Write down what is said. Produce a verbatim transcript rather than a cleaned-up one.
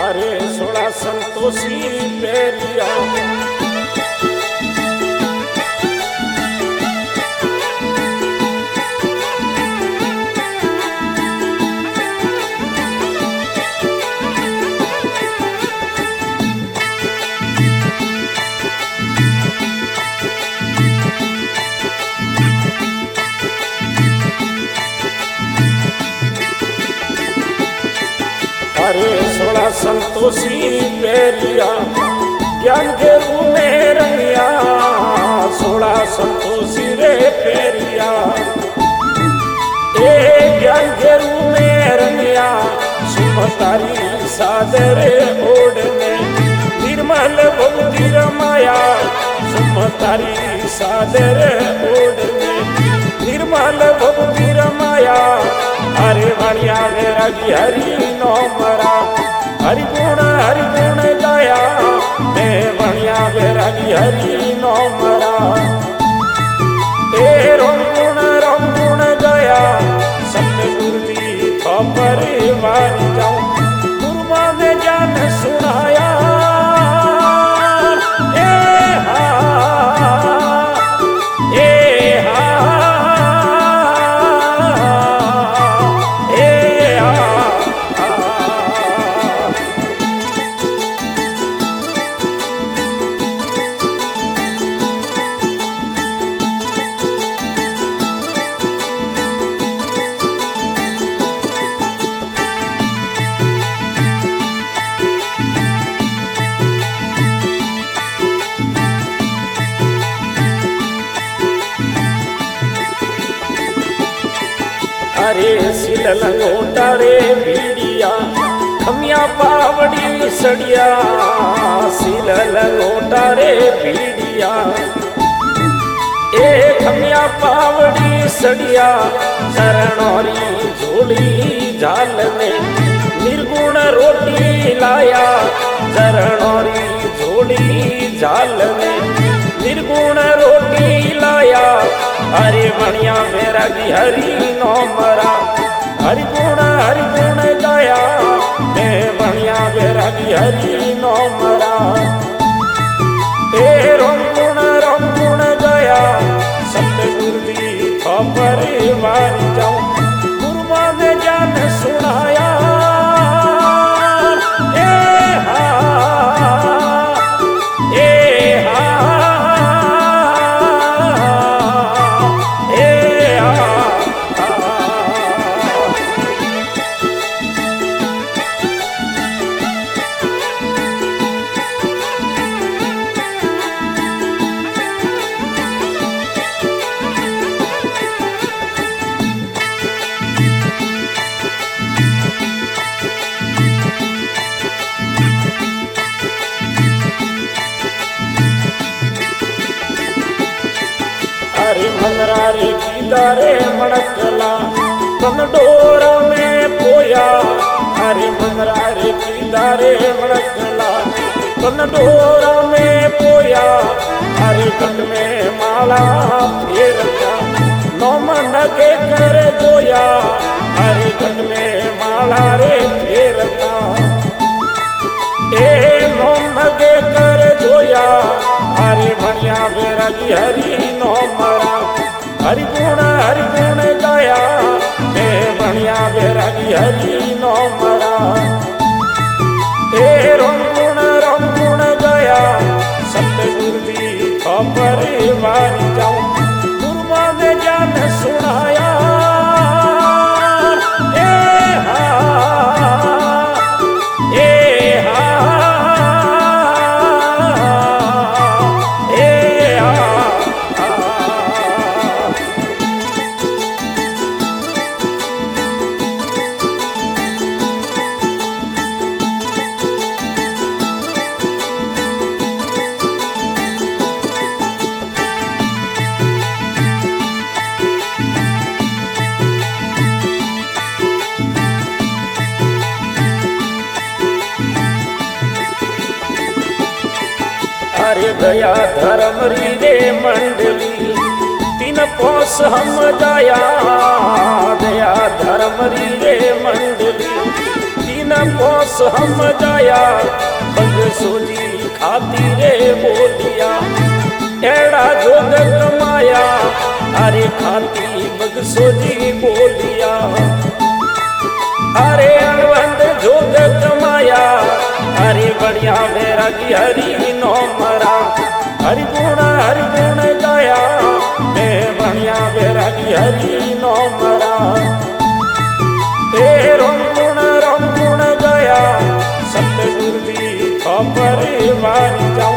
अरे सोड़ा संतोषी पेरिया अरे सोड़ा संतोषी पेरिया ज्ञान के रूप में रंगिया सोड़ा संतोषी रे पेरिया ए ज्ञान के रूप में रंगिया सुमतारी सादरे ओढ़ने निर्मल भक्ति रमाया सुमतारी सादरे ओढ़ने निर्मल भक्ति रमाया हरे बढ़िया मेरा की हरि नो मरा हरि गुण हरि गुण गाया मैं बढ़िया मेरा की हरि नो मरा ए रोम गुण रोम गुण गाया सबने गुरुजी तो परिवार जाऊं गुरुमा ने जान सुनाया ए हा ए हा अरे सिल लंगोटा रे बीड़िया खमिया पावड़ी सड़िया सिल लंगोटा रे बीड़िया ए खमिया पावड़ी सड़िया चरणौरी झोली झाल में निर्गुण रोटी लाया चरणौरी झोली झाल में निर्गुण रोटी लाया हरि बढ़िया मेरा की हरि नो मरा हरि गुण हरि गुण गाया मैं बढ़िया मेरा की हरि नो मरा ए रोम गुण रोम गुण गाया सबने गुरुजी तो परिवार जाऊं गुरुमा ने जान सुनाया ए हा ए हा हरि मंगरा रे कीदारे मणकला तन डोर में पोया हरि मंगरा रे कीदारे मणकला तन डोर में पोया हरि कंठ में माला फेरता नौ मन के कर जोया हरि कंठ में माला रे फेरता ए नौ नगे कर जोया हरि बढ़िया मेरा की हरि नो मरा हरि गुण हरि गुण गाया मैं बढ़िया मेरा की हरि नो मरा ए रोम गुण रोम गुण गाया सबने गुरुजी तो परिवार जाऊं गुरुमा ने जान सुनाया ए हा ए हा अरे गया धर्म रे मंडली तीन पोस हम जाया दया धर्म रे मंडली तीन पोस हम जाया बगसोजी खातीरे बोलिया एड़ा जोग कमाया अरे खाती बगसोजी बोलिया अरे अणवंत जोग कमाया अरे बढ़िया बैरागी हरि नो मरा हरि गुण हरि गुण गाया मैं बढ़िया बैरागी हरि नो मरा ए रोम गुण रोम गुण गाया सतगुरु जी परिवार जा